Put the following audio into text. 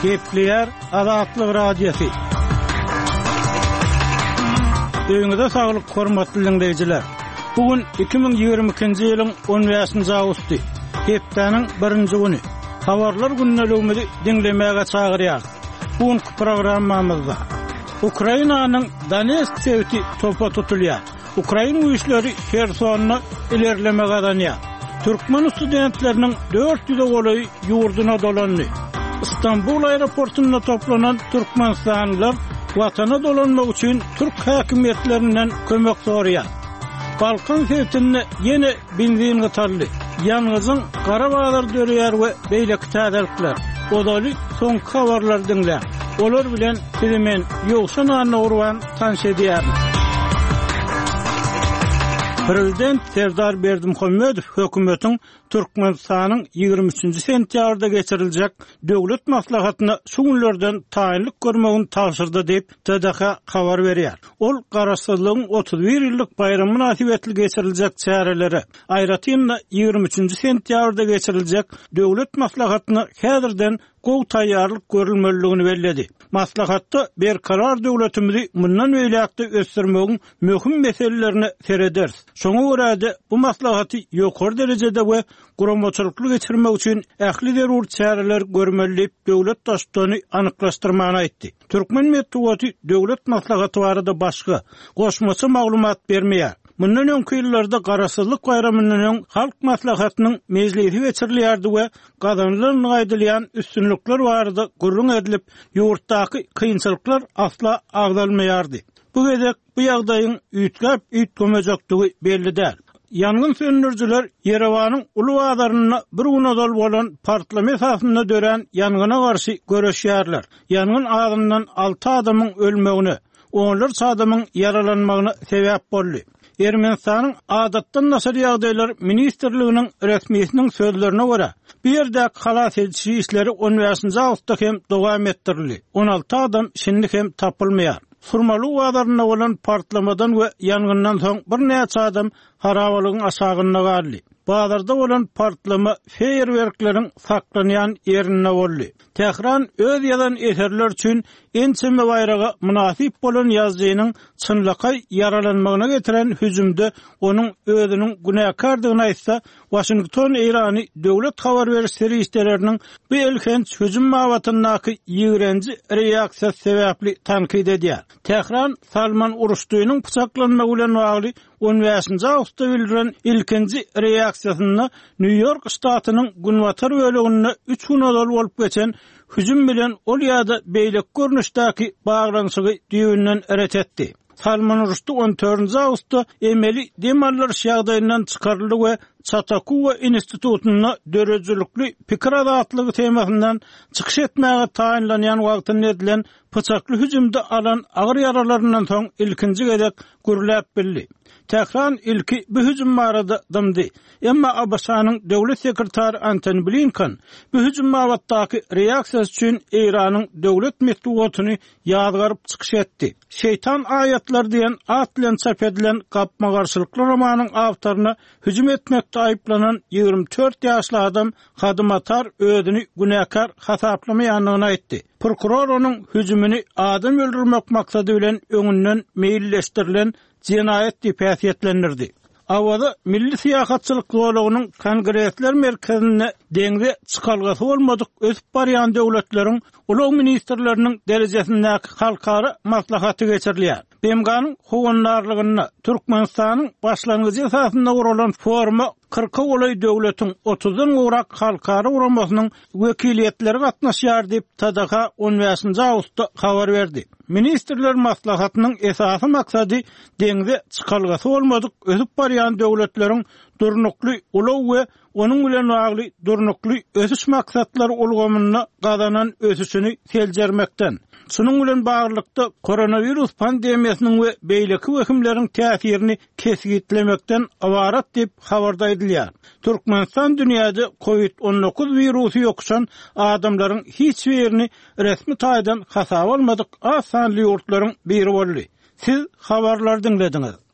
Kepler Azatlyk Radiosu. Öňüňizde saglyk hormatly dinleýijiler. Bugün 2022-nji ýylyň 15-nji awgusty. Hepdeniň 1-nji güni. Habarlar günneligimizi dinlemäge çagyrýar. Bugünkü programmamyzda Ukrainanyň Donetsk şäheri topa tutulýar. Ukraina güýçleri Hersonyny ilerlemäge adanýar. Türkmen studentleriniň 400 goly ýurduna dolandy. İstanbul aeroportuna toplanan Türkmenistanlylar watana dolanmak üçin Türk häkimetlerinden kömek sorýar. Balkan şäherinde ýene benzin gytarly. Ýalňyzyň Garabağlar döreýär we beýleki täzelikler. Odaly soň habarlar dinle. Olar bilen sizimen ýoksan anna urwan tanşedýär. Prezident Serdar Berdimuhammedow hökümetiň Türkmenistanyň 23-nji sentýabrda geçiriljek döwlet maslahatyna şu günlerden taýinlik görmegini tapşyrdy diýip TDH habar berýär. Ol garaşsyzlygyň 31 ýyllyk bayramy münasibetli geçiriljek çäreleri aýratynda 23-nji sentýabrda geçiriljek döwlet maslahatyna häzirden gowy taýýarlyk görülmeligini bellädi. Maslahatda berkarar döwletimizi mundan öýlekde ösdürmegiň möhüm meselelerini sereder. Şoňa görä bu maslahaty ýokary derejede we guramaçylykly geçirmek üçin ähli zerur çäreler görmeli döwlet daşdyny anyklaşdyrmagyny aýtdy. Türkmen medeniýeti döwlet maslahaty barada başga goşmaça maglumat bermeýär. Mundan öňki ýyllarda garaşsyzlyk bayramynyň halk maslahatynyň mejlisi geçirilýärdi we gazanlylaryň gaýdylýan üstünlikler barada gurrun edilip ýurtdaky kynçylyklar asla agdalmaýardy. Bu gezek bu ýagdaýyň üýtgemejekdigi bellidir. Yangın söndürücüler Yerewanyň uly bazarynda bir günodal bolan partlama esasynda dören yangyna garşy görüşýärler. Yangyn adamdan 6 adamyň ölmegine, onlarca adamyň yaralanmagyna sebäp boldy. Ermenistanyň adatdan nasar ýagdaýlar ministrliginiň resmiýetiniň sözlerine görä, bir ýerde halas edici işleri 15-nji awgustda hem dowam etdirildi. 16 adam şimdi hem tapylmaýar. Surmaly bazarynda bolan partlamadan we yangyndan soň bir näçe adam harabalygyň aşagyna garly. Bazarda bolan partlama feýerwerkleriň saklanýan ýerine boldy. Tehran öz ýazan eserler üçin ençeme bayraga münasip bolan ýazgynyň çynlykay yaralanmagyna getiren hüjümde onuň özüniň günäkardygyny aýtsa, Washington Irany döwlet habar beriş serýisleriniň bu elkenç hüjüm mawatyndaky ýigrenji reaksiýasy sebäpli tankyd edýär. Tehran Salman Uruşdynyň pyçaklanmagy bilen bagly 15-nji awgustda bildiren ilkinji reaksiýasyny New York ştatynyň Günwatar böleginde 3 günodal bolup geçen hüjüm bilen ol ýa-da beýlek görnüşdäki baglanşygy düýünden eret etdi. Salman Rushdie 14-nji awgustda emeli demallar şagdaýyndan çykaryldy we Çatakuwa institutunyna dörejilikli pikir azatlygy temasyndan çykyş etmäge taýinlanýan wagtyny edilen pyçakly hüjümde alan agyr yaralaryndan soň ilkinji gezek gürläp bildi. Tehran ilki bu hüjüm barada dymdy. Emma Abbasanyň döwlet sekretary Antony Blinken bu hüjüm mawatdaky reaksiýasy üçin Iranyň döwlet medeniýetini ýadgaryp çykyş etdi. Şeytan ayatlar diýen at bilen çap edilen gapma garşylyklar romanynyň awtoryna hüjüm etmekde aýplanan 24 ýaşly adam hadymatar özüni günäkar hasaplamaýanyny aýtdy. Prokuror onuň hüjümini adam öldürmek maksady bilen öňünden meýilleşdirilen cinayet diýip häsiýetlendirdi. Awada milli siýasatçylyk bolagynyň Kongresler merkezine deňde çykalgasy bolmadyk ösüp barýan döwletleriň ulug ministrleriniň derejesindäki halkara maslahaty geçirilýär. BMG'nyň howandarlygyna Türkmenistanyň başlangyjy esasynda guralan forma 40 goly döwletiň 30-dan gowrak halkara uramasynyň wekiliýetleri gatnaşýar diýip TDH 15-nji awgustda habar berdi. Ministrler maslahatynyň esasy maksady deňde çykalgasy bolmadyk ösüp barýan döwletleriň durnukly ulug we onun bilen bagly durnukly ösüş maksatlary ulgamyna gazanan ösüşini seljermekden. Şunun bilen baglykda koronavirus pandemiýasynyň we beýleki wekimleriň täsirini kesgitlemekden awarat diýip habarda edilýär. Türkmenistan dünýäde COVID-19 wirusy ýokşan adamlaryň hiç birini resmi taýdan hasap almadyk az sanly ýurtlaryň biri boldy. Siz habarlar dinlediňiz.